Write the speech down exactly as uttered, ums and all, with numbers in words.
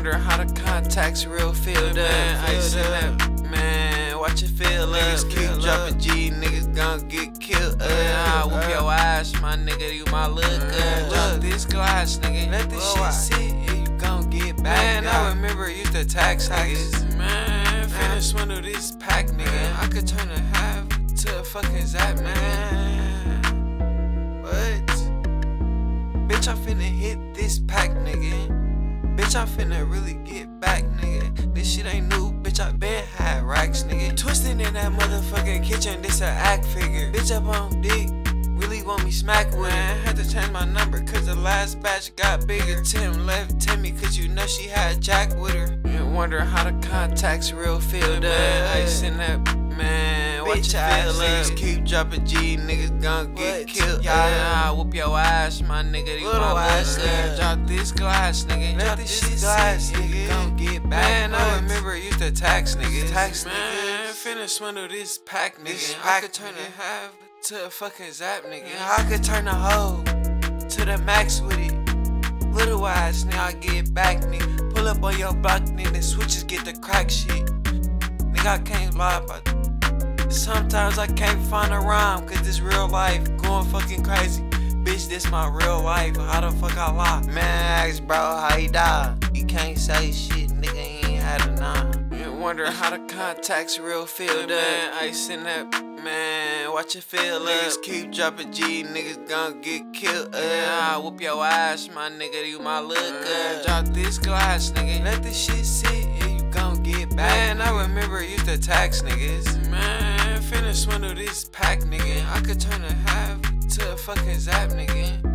wonder how the contacts real filled up. I seen that, man, watch it fill up. Niggas keep dropping G, niggas gon' get killed up. I whoop your ass, my nigga, you my look up. Drop this glass, nigga, let this shit sit, and you gon' get back. Man, I remember you used to tax niggas. Man, finna swindle this pack, nigga. I could turn a half to a fucking zap, man. What? Bitch, I finna hit this pack, nigga. Bitch, I finna really get back, nigga. This shit ain't new, bitch, I been had racks, nigga. Twisting in that motherfucking kitchen, this a act figure. Bitch, up on dick, really want me smack with it. I had to change my number, cause the last batch got bigger. Tim left Timmy, cause you know she had Jack with her. And wonder how the contacts real filled up. I seen that, man, watch it fill up. Niggas keep dropping G, niggas gon' get what? Killed. Yeah, I whoop your ass, my nigga, you little my ass, nigga. Drop this glass, nigga. Drop this shit glass, nigga. Gon' get back. Man, I remember you used to tax niggas. Tax man, niggas. Finna swindle this pack, nigga. This I could turn a half to a fucking zap, nigga. I could turn a hoe to the max with it. Little ass, nigga, I get back, nigga. Pull up on your block, nigga. The switches get the crack shit. Nigga, I can't lie about that. Sometimes I can't find a rhyme, cause this real life going fucking crazy. Bitch, this my real life, how the fuck I lie? Man, ask bro how he died. He can't say shit, nigga, he ain't had a nine. And wonder how the contacts real filled up. I seen that, man, watch it fill up. Niggas keep dropping G, niggas gon' get killed up. I whoop your ass, my nigga, you my look up. Drop this glass, nigga, let this shit sit, and you gon' get back. Man, I remember you used to tax niggas. Man, finna swindle this pack, nigga. I could turn a half to a fucking zap, nigga.